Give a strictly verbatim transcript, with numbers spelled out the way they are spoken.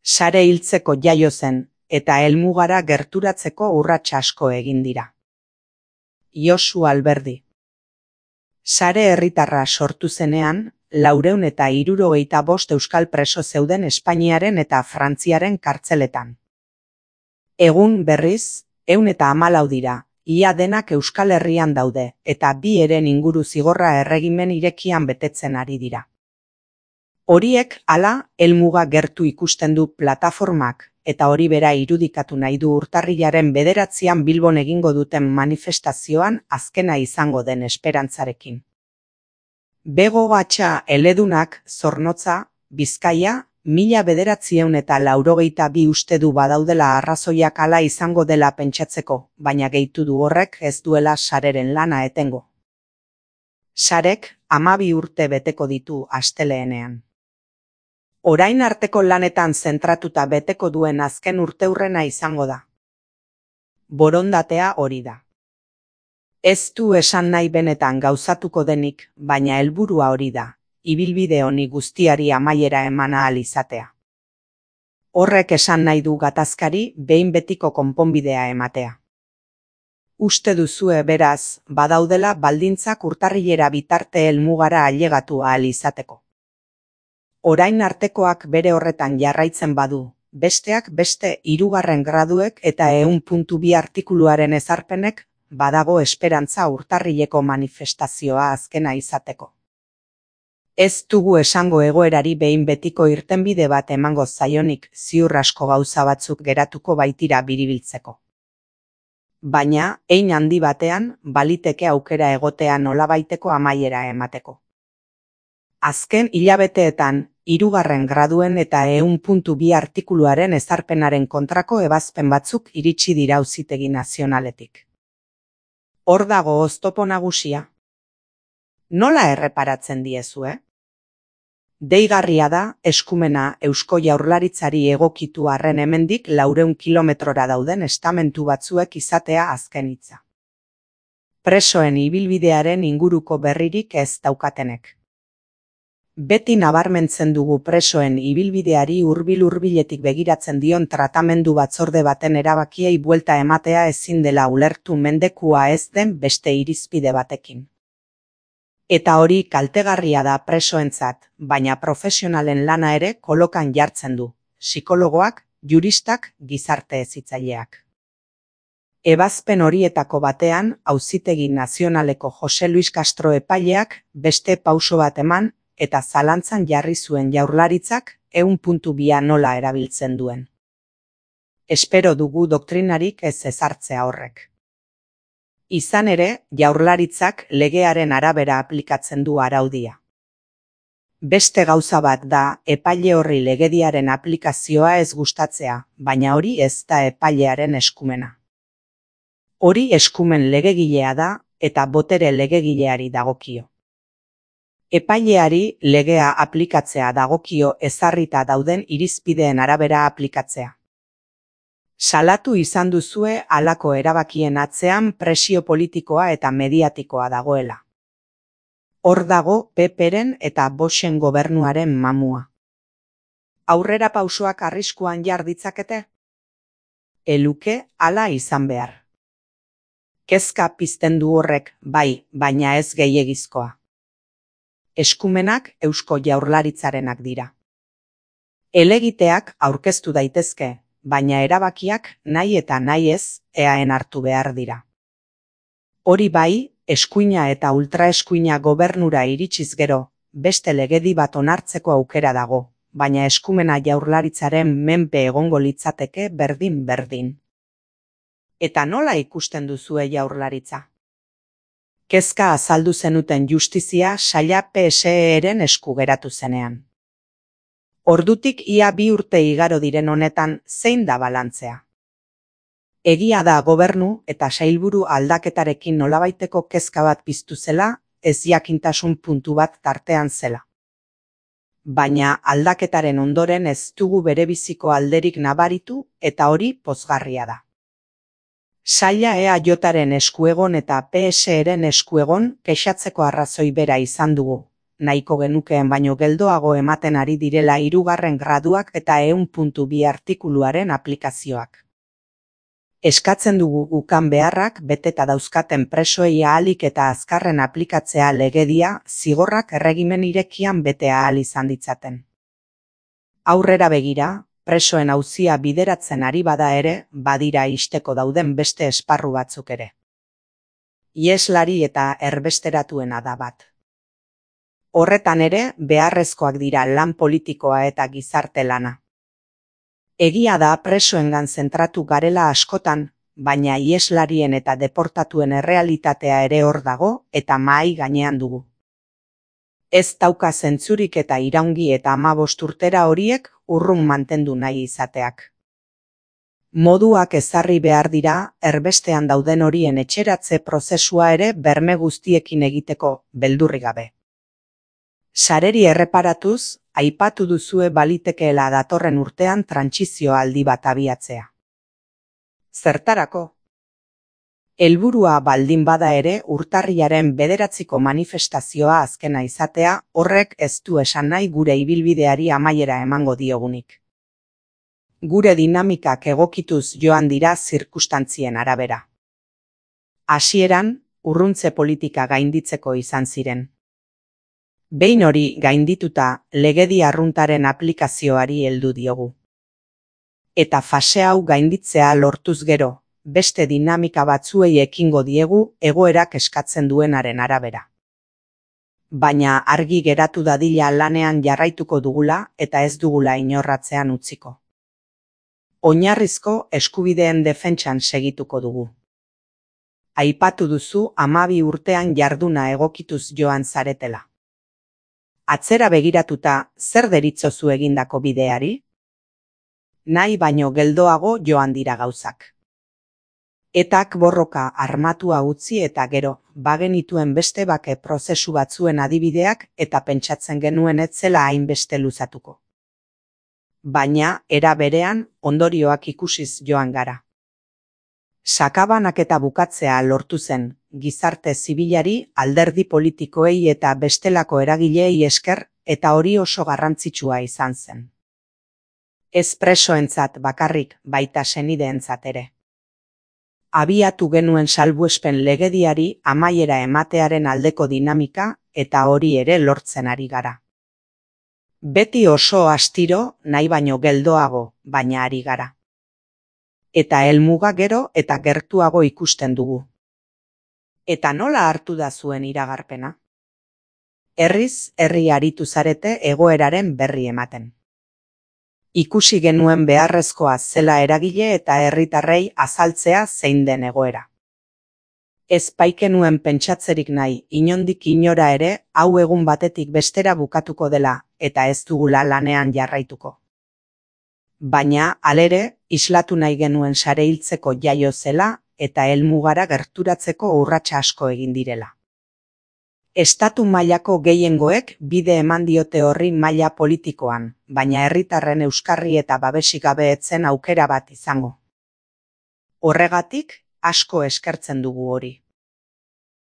Sare hiltzeko jaio zen, eta helmugara gerturatzeko urrats asko egin dira. Josu Alberdi. Sare herritarra sortu zenean, laurehun eta hirurogeita bost euskal preso zeuden Espainiaren eta Frantziaren kartzeletan. Egun berriz, ehun eta hamalau dira, ia denak Euskal Herrian daude, eta bi heren inguru zigorra erregimen irekian betetzen ari dira. Horiek hala helmuga gertu ikusten du plataformak, eta hori bera irudikatu nahi du urtarrilaren bederatzian Bilbon egingo duten manifestazioan azkena izango den esperantzarekin. Bego Gatxa eledunak Zornotza, Bizkaia, mila bederatziehun eta laurogeita bi uste du badaudela arrazoiak hala izango dela pentsatzeko, baina gehitu du horrek ez duela sareren lana etengo. Sarek hamabi urte beteko ditu asteleenean. Orain arteko lanetan zentratuta beteko duen azken urteurrena izango da. Borondatea hori da. Ez du esan nahi benetan gauzatuko denik, baina helburua hori da, ibilbide honi guztiari amaiera eman ahal izatea. Horrek esan nahi du gatazkari behin betiko konponbidea ematea. Uste duzue beraz, badaudela baldintzak urtarrilera bitarte helmugara ailegatu ahal izateko. Orain artekoak bere horretan jarraitzen badu, besteak beste hirugarren graduek eta ehun puntu bi artikuluaren ezarpenek badago esperantza urtarrileko manifestazioa azkena izateko. Ez dugu esango egoerari behin betiko irtenbide bat emango zaionik, ziur asko gauza batzuk geratuko baitira biribiltzeko. Baina, hein handi batean, baliteke aukera egotea nolabaiteko amaiera emateko. Azken hilabeteetan, hirugarren graduen eta ehun puntu bi artikuluaren ezarpenaren kontrako ebazpen batzuk iritsi dira Auzitegi Nazionaletik. Hor dago oztopo nagusia. Nola erreparatzen diezue? Deigarria da eskumena Eusko Jaurlaritzari egokitu arren hemendik laurehun kilometrora dauden estamentu batzuek izatea azken hitza. Presoen ibilbidearen inguruko berririk ez daukatenek. Beti nabarmentzen dugu presoen ibilbideari hurbil-hurbiletik begiratzen dion tratamendu batzorde baten erabakiei buelta ematea ezin dela ulertu mendekua ez den beste irizpide batekin. Eta hori kaltegarria da presoentzat, baina profesionalen lana ere kolokan jartzen du, psikologoak, juristak, gizarte hezitzaileak. Ebazpen horietako batean, Auzitegi Nazionaleko Jose Luis Castro epaileak beste pauso bat eman, eta zalantzan jarri zuen Jaurlaritzak ehun puntu bia nola erabiltzen duen. Espero dugu doktrinarik ez ezartzea horrek. Izan ere, Jaurlaritzak legearen arabera aplikatzen du araudia. Beste gauza bat da epaile horri legediaren aplikazioa ez gustatzea, baina hori ez da epailearen eskumena. Hori eskumen legegilea da eta botere legegileari dagokio. Epaileari legea aplikatzea dagokio ezarrita dauden irizpideen arabera aplikatzea. Salatu izan duzue halako erabakien atzean presio politikoa eta mediatikoa dagoela. Hor dago P Pren eta Boschen gobernuaren mamua. Aurrera pausoak arriskuan jar ditzakete? Eluke hala izan behar. Kezka pizten du horrek, bai, baina ez gehiegizkoa. Eskumenak Eusko Jaurlaritzarenak dira. Helegiteak aurkeztu daitezke, baina erabakiak nahi eta nahi ez eaen hartu behar dira. Hori bai, eskuina eta ultraeskuina gobernura iritsiz gero, beste legedi bat onartzeko aukera dago, baina eskumena Jaurlaritzaren menpe egongo litzateke berdin-berdin. Eta nola ikusten duzue Jaurlaritza? Kezka azaldu zenuten justizia saila P S E-ren esku geratu zenean. Ordutik ia bi urte igaro diren honetan zein da balantzea. Egia da gobernu eta sailburu aldaketarekin nolabaiteko kezka bat piztu zela, ez jakintasun puntu bat tartean zela. Baina aldaketaren ondoren ez dugu berebiziko alderik nabaritu eta hori pozgarria da. Saila E A Jaren eskuegon eta P S E-ren eskuegon kexatzeko arrazoi bera izan dugu, nahiko genukeen baino geldoago ematen ari direla hirugarren graduak eta ehun puntu bi artikuluaren aplikazioak. Eskatzen dugu ukan beharrak beteta dauzkaten presoei ahalik eta azkarren aplikatzea legedia, zigorrak erregimen irekian bete ahal izan ditzaten. Aurrera begira, presoen auzia bideratzen ari bada ere, badira ixteko dauden beste esparru batzuk ere. Iheslari eta erbesteratuena da bat. Horretan ere, beharrezkoak dira lan politikoa eta gizarte lana. Egia da presoengan zentratu garela askotan, baina iheslarien eta deportatuen errealitatea ere hor dago eta mahai gainean dugu. Ez dauka zentzurik eta iraungi eta hamabost urtera horiek urrun mantendu nahi izateak. Moduak ezarri behar dira, erbestean dauden horien etxeratze prozesua ere berme guztiekin egiteko, beldurrik gabe. Sareri erreparatuz, aipatu duzue balitekeela datorren urtean trantsizio aldi bat abiatzea. Zertarako? Helburua baldin bada ere urtarrilaren bederatziko manifestazioa azkena izatea, horrek ez du esan nahi gure ibilbideari amaiera emango diogunik. Gure dinamikak egokituz joan dira zirkustantzien arabera. Hasieran, urruntze politika gainditzeko izan ziren. Behin hori gaindituta, legedi arruntaren aplikazioari heldu diogu. Eta fase hau gainditzea lortuz gero, beste dinamika batzuei ekingo diegu egoerak eskatzen duenaren arabera. Baina argi geratu dadila lanean jarraituko dugula eta ez dugula inorratzean utziko. Oinarrizko eskubideen defentsan segituko dugu. Aipatu duzu hamabi urtean jarduna egokituz joan zaretela. Atzera begiratuta, zer deritzozu egindako bideari? Nahi baino geldoago joan dira gauzak. Etak borroka armatua utzi eta gero, bagenituen beste bake prozesu batzuen adibideak eta pentsatzen genuen ez zela hainbeste luzatuko. Baina, era berean, ondorioak ikusiz joan gara. Sakabanak eta bukatzea lortu zen, gizarte zibilari, alderdi politikoei eta bestelako eragileei esker, eta hori oso garrantzitsua izan zen. Ez presoentzat bakarrik, baita senideentzat ere. Abiatu genuen salbuespen legediari amaiera ematearen aldeko dinamika, eta hori ere lortzen ari gara. Beti oso astiro, nahi baino geldoago, baina ari gara. Eta helmuga gero eta gertuago ikusten dugu. Eta nola hartu da zuen iragarpena? Herriz, herri aritu zarete egoeraren berri ematen. Ikusi genuen beharrezkoa zela eragile eta herritarrei azaltzea zein den egoera. Ez baikenuen pentsatzerik nahi, inondik inora ere, hau egun batetik bestera bukatuko dela, eta ez dugula lanean jarraituko. Baina, halere, islatu nahi genuen sare hiltzeko jaio zela, eta helmugara gerturatzeko urratsa asko egin direla. Estatu mailako gehiengoek bide eman diote horri maila politikoan, baina herritarren euskarri eta babesik gabe ez zen aukera bat izango. Horregatik, asko eskertzen dugu hori.